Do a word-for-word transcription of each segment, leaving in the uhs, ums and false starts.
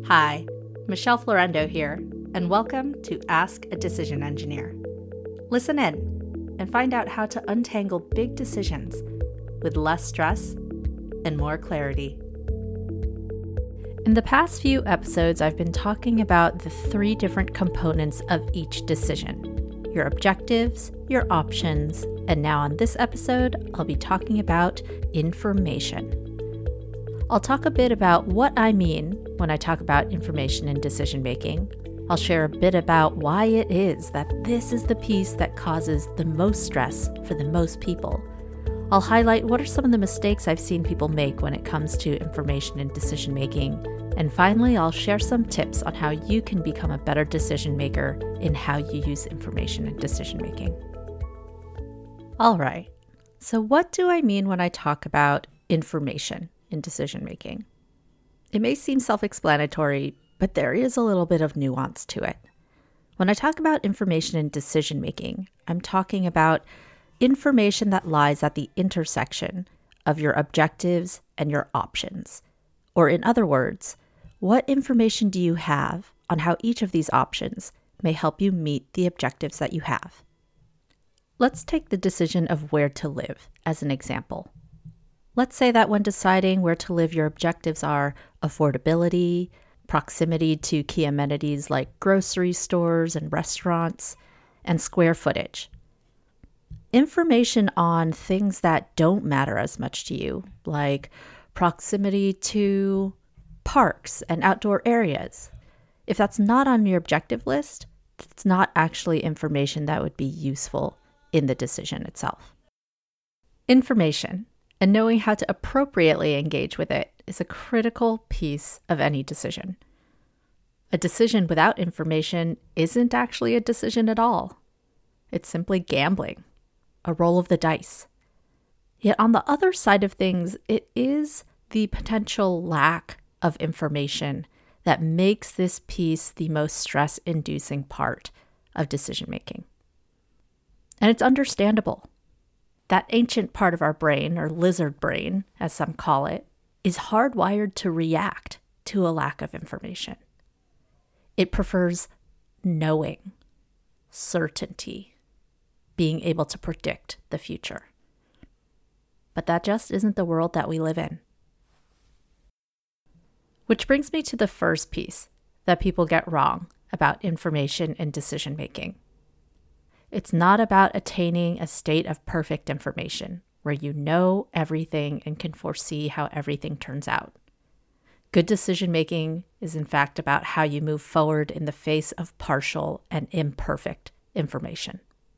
Hi, Michelle Florendo here, and welcome to Ask a Decision Engineer. Listen in and find out how to untangle big decisions with less stress and more clarity. In the past few episodes, I've been talking about the three different components of each decision: your objectives, your options, and now on this episode, I'll be talking about information. I'll talk a bit about what I mean when I talk about information in decision making. I'll share a bit about why it is that this is the piece that causes the most stress for the most people. I'll highlight what are some of the mistakes I've seen people make when it comes to information in decision making. And finally, I'll share some tips on how you can become a better decision maker in how you use information in decision making. All right, so what do I mean when I talk about information in decision making? It may seem self-explanatory, but there is a little bit of nuance to it. When I talk about information in decision making, I'm talking about information that lies at the intersection of your objectives and your options. Or in other words, what information do you have on how each of these options may help you meet the objectives that you have? Let's take the decision of where to live as an example. Let's say that when deciding where to live, your objectives are affordability, proximity to key amenities like grocery stores and restaurants, and square footage. Information on things that don't matter as much to you, like proximity to parks and outdoor areas. If that's not on your objective list, it's not actually information that would be useful in the decision itself. Information and knowing how to appropriately engage with it is a critical piece of any decision. A decision without information isn't actually a decision at all. It's simply gambling, a roll of the dice. Yet on the other side of things, it is the potential lack of information that makes this piece the most stress-inducing part of decision making. And it's understandable. That ancient part of our brain, or lizard brain, as some call it, is hardwired to react to a lack of information. It prefers knowing, certainty, being able to predict the future. But that just isn't the world that we live in. Which brings me to the first piece that people get wrong about information and decision making. It's not about attaining a state of perfect information where you know everything and can foresee how everything turns out. Good decision making is in fact about how you move forward in the face of partial and imperfect information.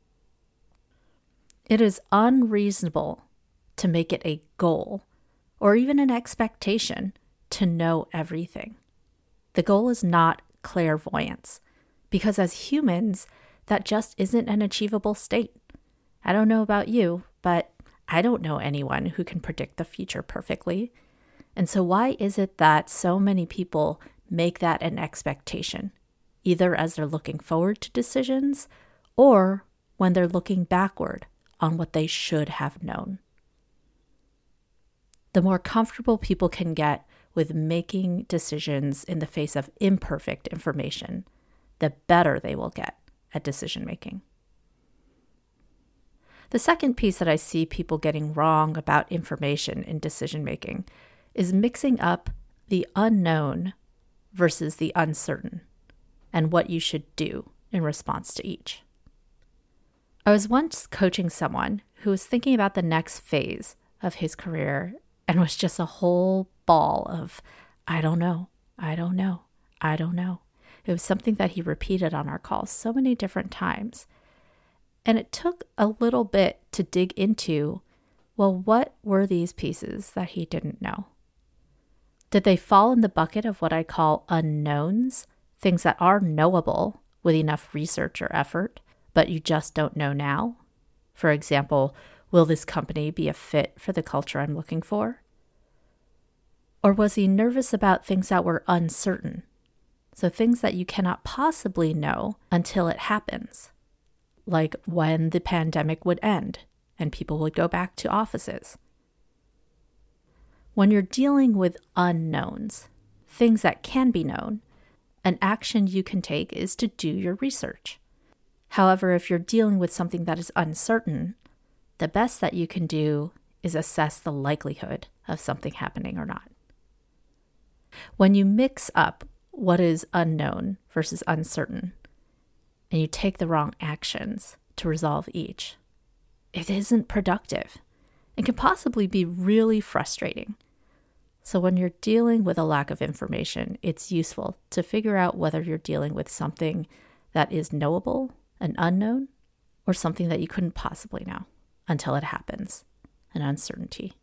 It is unreasonable to make it a goal or even an expectation to know everything. The goal is not clairvoyance, because as humans, that just isn't an achievable state. I don't know about you, but I don't know anyone who can predict the future perfectly. And so why is it that so many people make that an expectation, either as they're looking forward to decisions or when they're looking backward on what they should have known? The more comfortable people can get with making decisions in the face of imperfect information, the better they will get at decision making. The second piece that I see people getting wrong about information in decision making is mixing up the unknown versus the uncertain and what you should do in response to each. I was once coaching someone who was thinking about the next phase of his career and was just a whole ball of, I don't know, I don't know, I don't know. It was something that he repeated on our calls so many different times. And it took a little bit to dig into, well, what were these pieces that he didn't know? Did they fall in the bucket of what I call unknowns, things that are knowable with enough research or effort, but you just don't know now? For example, will this company be a fit for the culture I'm looking for? Or was he nervous about things that were uncertain? So things that you cannot possibly know until it happens, like when the pandemic would end and people would go back to offices. When you're dealing with unknowns, things that can be known, an action you can take is to do your research. However, if you're dealing with something that is uncertain, the best that you can do is assess the likelihood of something happening or not. When you mix up what is unknown versus uncertain, and you take the wrong actions to resolve each, it isn't productive and can possibly be really frustrating. So when you're dealing with a lack of information, it's useful to figure out whether you're dealing with something that is knowable and unknown, or something that you couldn't possibly know until it happens, an uncertainty.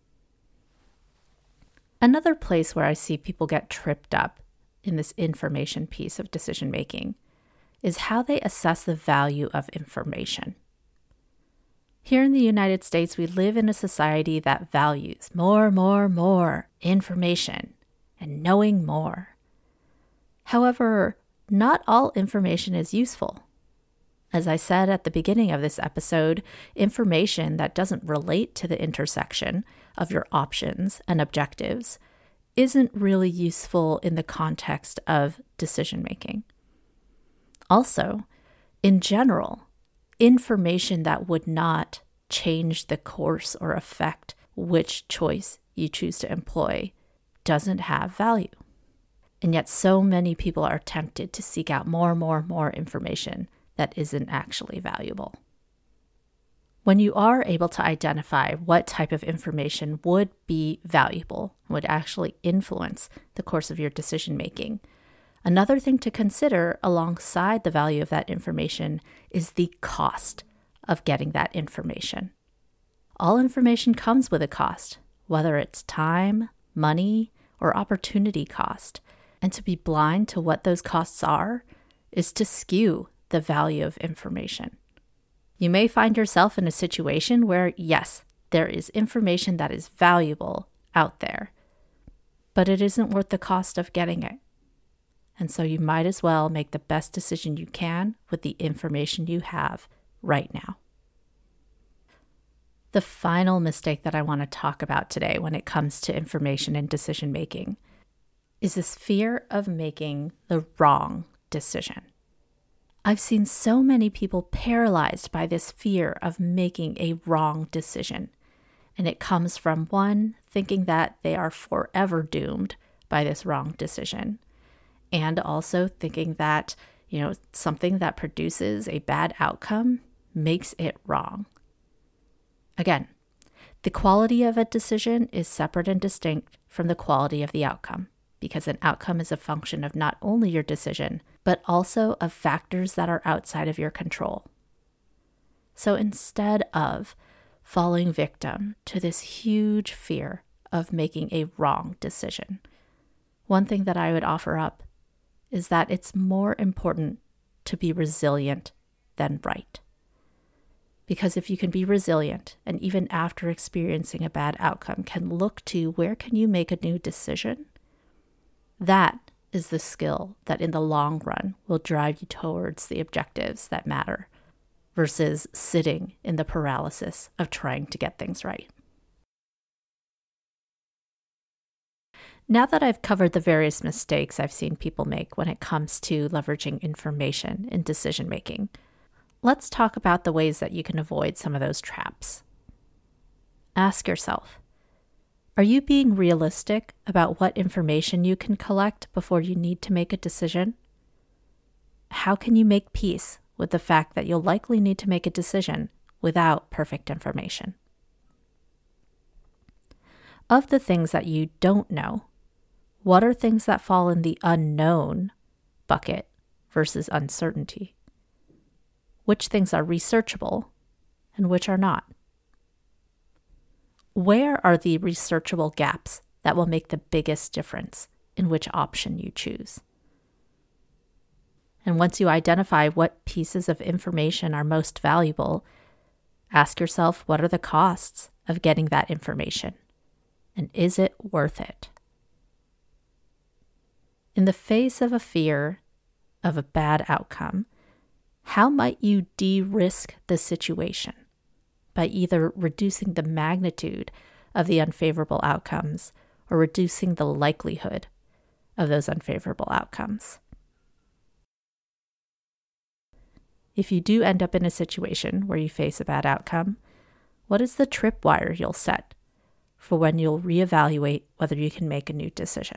Another place where I see people get tripped up in this information piece of decision making is how they assess the value of information. Here in the United States, we live in a society that values more, more, more information and knowing more. However, not all information is useful. As I said at the beginning of this episode, information that doesn't relate to the intersection of your options and objectives isn't really useful in the context of decision making. Also, in general, information that would not change the course or affect which choice you choose to employ doesn't have value. And yet so many people are tempted to seek out more, more, more information that isn't actually valuable. When you are able to identify what type of information would be valuable, would actually influence the course of your decision making, another thing to consider alongside the value of that information is the cost of getting that information. All information comes with a cost, whether it's time, money, or opportunity cost. And to be blind to what those costs are is to skew the value of information. You may find yourself in a situation where, yes, there is information that is valuable out there, but it isn't worth the cost of getting it. And so you might as well make the best decision you can with the information you have right now. The final mistake that I want to talk about today when it comes to information and decision making is this fear of making the wrong decision. I've seen so many people paralyzed by this fear of making a wrong decision. And it comes from one, thinking that they are forever doomed by this wrong decision. And also thinking that, you know, something that produces a bad outcome makes it wrong. Again, the quality of a decision is separate and distinct from the quality of the outcome, because an outcome is a function of not only your decision, but also of factors that are outside of your control. So instead of falling victim to this huge fear of making a wrong decision, one thing that I would offer up is that it's more important to be resilient than right. Because if you can be resilient, and even after experiencing a bad outcome, can look to where can you make a new decision, that is the skill that in the long run will drive you towards the objectives that matter, versus sitting in the paralysis of trying to get things right. Now that I've covered the various mistakes I've seen people make when it comes to leveraging information in decision making, let's talk about the ways that you can avoid some of those traps. Ask yourself, are you being realistic about what information you can collect before you need to make a decision? How can you make peace with the fact that you'll likely need to make a decision without perfect information? Of the things that you don't know, what are things that fall in the unknown bucket versus uncertainty? Which things are researchable and which are not? Where are the researchable gaps that will make the biggest difference in which option you choose? And once you identify what pieces of information are most valuable, ask yourself, what are the costs of getting that information? And is it worth it? In the face of a fear of a bad outcome, how might you de-risk the situation by either reducing the magnitude of the unfavorable outcomes or reducing the likelihood of those unfavorable outcomes. If you do end up in a situation where you face a bad outcome, what is the tripwire you'll set for when you'll reevaluate whether you can make a new decision?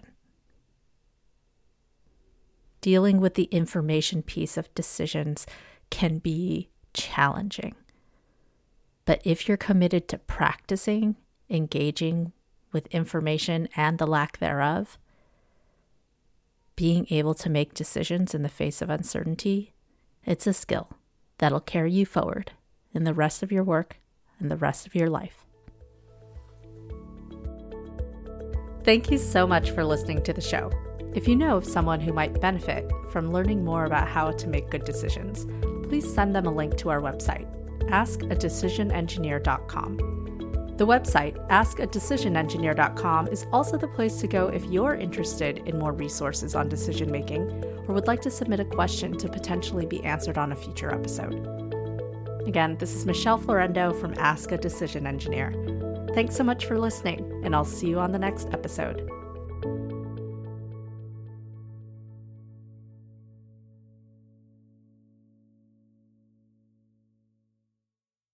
Dealing with the information piece of decisions can be challenging. But if you're committed to practicing, engaging with information and the lack thereof, being able to make decisions in the face of uncertainty, it's a skill that'll carry you forward in the rest of your work and the rest of your life. Thank you so much for listening to the show. If you know of someone who might benefit from learning more about how to make good decisions, please send them a link to our website, ask a decision engineer dot com. The website, ask a decision engineer dot com, is also the place to go if you're interested in more resources on decision making or would like to submit a question to potentially be answered on a future episode. Again, this is Michelle Florendo from Ask a Decision Engineer. Thanks so much for listening, and I'll see you on the next episode.